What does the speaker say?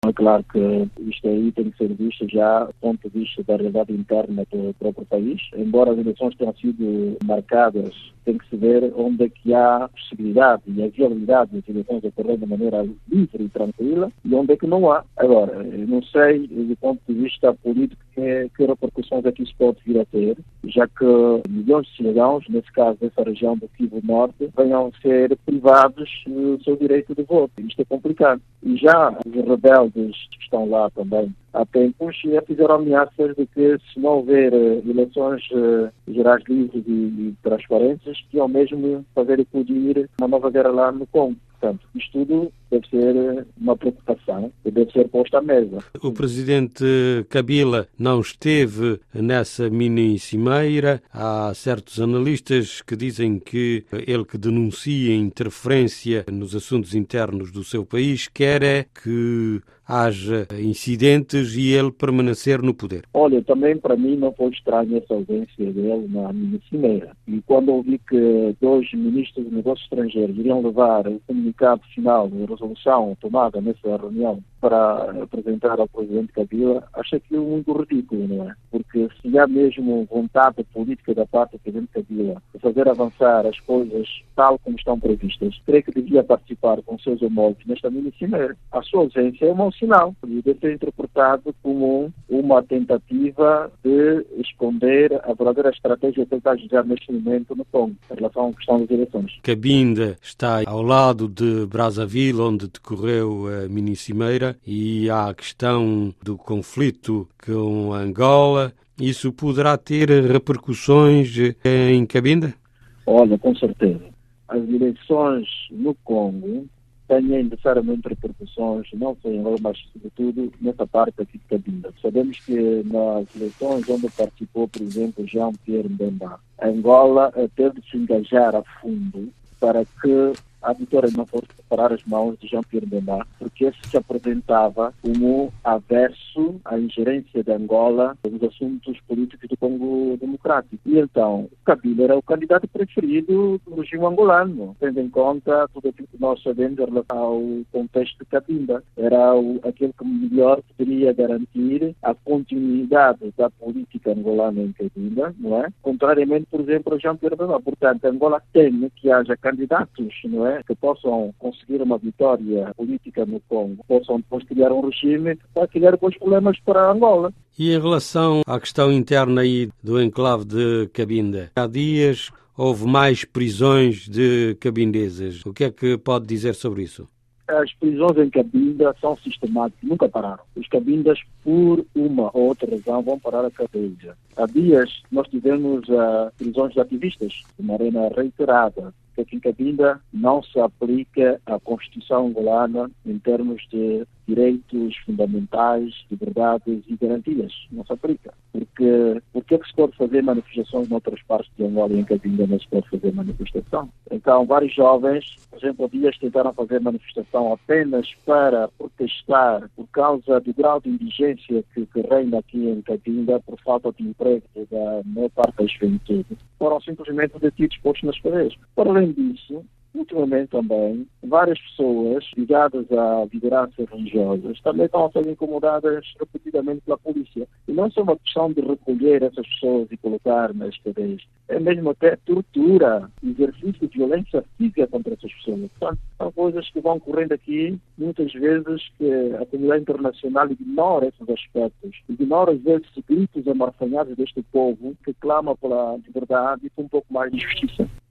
É claro que isto aí tem que ser visto já do ponto de vista da realidade interna do próprio país. Embora as eleições tenham sido marcadas, tem que se ver onde é que há possibilidade e a viabilidade das eleições ocorrer de maneira livre e tranquila e onde é que não há. Agora, eu não sei, do ponto de vista político, que repercussões é que isso pode vir a ter, já que milhões de cidadãos, nesse caso dessa região do Kivu Norte, venham a ser privados do seu direito de voto. Isto é complicado. E já os rebeldes que estão lá também há tempos já fizeram ameaças de que, se não houver eleições gerais livres e transparentes, que ao mesmo fazer eclodir uma nova guerra lá no Congo. Portanto, isto tudo deve ser uma preocupação e deve ser posta à mesa. O presidente Kabila não esteve nessa mini cimeira. Há certos analistas que dizem que ele, que denuncia interferência nos assuntos internos do seu país, quer é que haja incidentes e ele permanecer no poder. Olha, também para mim não foi estranha essa ausência dele na mini cimeira. E quando ouvi que 2 ministros de negócios estrangeiros iriam levar o comunicado final de resolução tomada nessa reunião para apresentar ao presidente Kabila, acho aquilo muito ridículo, não é? Porque se há mesmo vontade política da parte do presidente Kabila de fazer avançar as coisas tal como estão previstas, creio que devia participar com seus homólogos nesta mini cimeira. A sua ausência é um mau sinal e deve ser interpretado como uma tentativa de esconder a verdadeira estratégia que ele está a jogar neste momento no Congo, em relação à questão das eleições. Cabinda está ao lado de Brazzaville, onde decorreu a mini cimeira, e há a questão do conflito com Angola. Isso poderá ter repercussões em Cabinda? Olha, com certeza. As eleições no Congo têm necessariamente repercussões, não só em Angola, mas sobretudo nessa parte aqui de Cabinda. Sabemos que nas eleições onde participou, por exemplo, Jean-Pierre Bemba, Angola teve de se engajar a fundo para que a vitória não fosse separar as mãos de Jean-Pierre Bemba, porque esse se apresentava como averso à ingerência de Angola nos assuntos políticos do Congo Democrático. E então, Kabila era o candidato preferido do regime angolano, tendo em conta tudo aquilo que nós sabemos em relação ao contexto de Cabinda. Era aquele que melhor poderia garantir a continuidade da política angolana em Cabinda, não é? Contrariamente, por exemplo, a Jean-Pierre Bemba. Portanto, Angola teme que haja candidatos, não é, que possam conseguir uma vitória política no Congo, possam depois criar um regime para criar depois problemas para Angola. E em relação à questão interna aí do enclave de Cabinda, há dias houve mais prisões de cabindesas. O que é que pode dizer sobre isso? As prisões em Cabinda são sistemáticas, nunca pararam. Os cabindas, por uma ou outra razão, vão parar a cadeia. Há dias nós tivemos prisões de ativistas, de maneira reiterada, que aqui em Cabinda não se aplica a Constituição angolana em termos de direitos fundamentais, liberdades e garantias. Não se aplica. Porque é que se pode fazer manifestações noutras partes de Angola e em Cabinda não se pode fazer manifestação? Então, vários jovens, por exemplo, há dias tentaram fazer manifestação apenas para protestar por causa do grau de indigência que reina aqui em Cabinda por falta de emprego da maior parte da juventude. Foram simplesmente detidos postos nas cadeias. Para além disso, ultimamente também, várias pessoas ligadas a lideranças religiosas também estão a ser incomodadas repetidamente pela polícia. E não é só uma questão de recolher essas pessoas e colocar nas cadeias. É mesmo até tortura, exercício de violência física contra essas pessoas. Portanto, são coisas que vão ocorrendo aqui, muitas vezes que a comunidade internacional ignora esses aspectos. Ignora, às vezes, gritos amarfanhados deste povo que clama pela liberdade e por um pouco mais de justiça.